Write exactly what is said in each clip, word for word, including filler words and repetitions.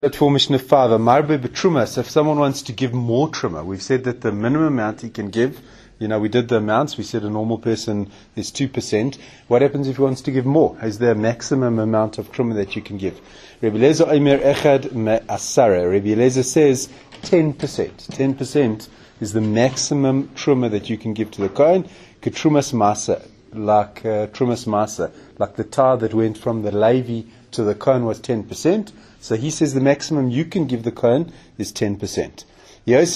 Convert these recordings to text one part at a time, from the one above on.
For Mishnah five, a marbe b'truma. So if someone wants to give more truma, we've said that the minimum amount he can give, you know, we did the amounts, we said a normal person is two percent. What happens if he wants to give more? Is there a maximum amount of truma that you can give? Rabbi Eliezer Omer echad me'asara. Rabbi Eliezer says ten percent. ten percent is the maximum truma that you can give to the Kohen. Ketrumas masa, like uh, trumas masa, like the tar that went from the Levi to the Kohen was ten percent. So he says the maximum you can give the Kohen is ten percent. He says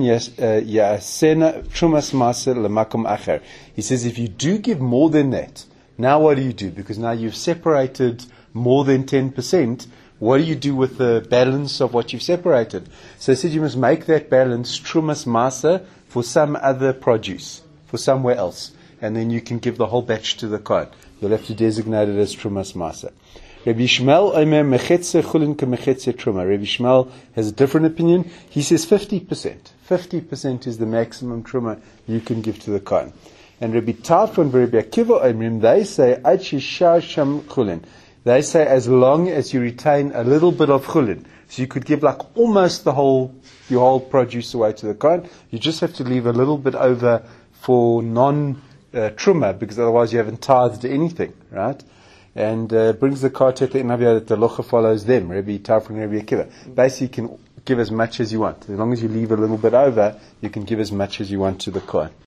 if you do give more than that, now what do you do? Because now you've separated more than ten percent. What do you do with the balance of what you've separated? So he said you must make that balance trumas masa for some other produce, for somewhere else. And then you can give the whole batch to the Kohen. You'll have to designate it as trumas masa. Rabbi Shmuel Omer mechetze chulin kemechetze truma. Rabbi Shmuel has a different opinion. He says fifty percent. fifty percent is the maximum truma you can give to the Kohen. And Rabbi Tarfon and Rabbi Akiva Omrim, they say ad shishar sham chulin. They say as long as you retain a little bit of chulin. So you could give like almost the whole, your whole produce away to the Kohen. You just have to leave a little bit over for non uh, truma, because otherwise you haven't tithed anything, right? And uh, brings the quartet in Navia that the locha follows them, Rabbi Tarfon and Rabbi Akiva. Basically, you can give as much as you want. As long as you leave a little bit over, you can give as much as you want to the Kohen.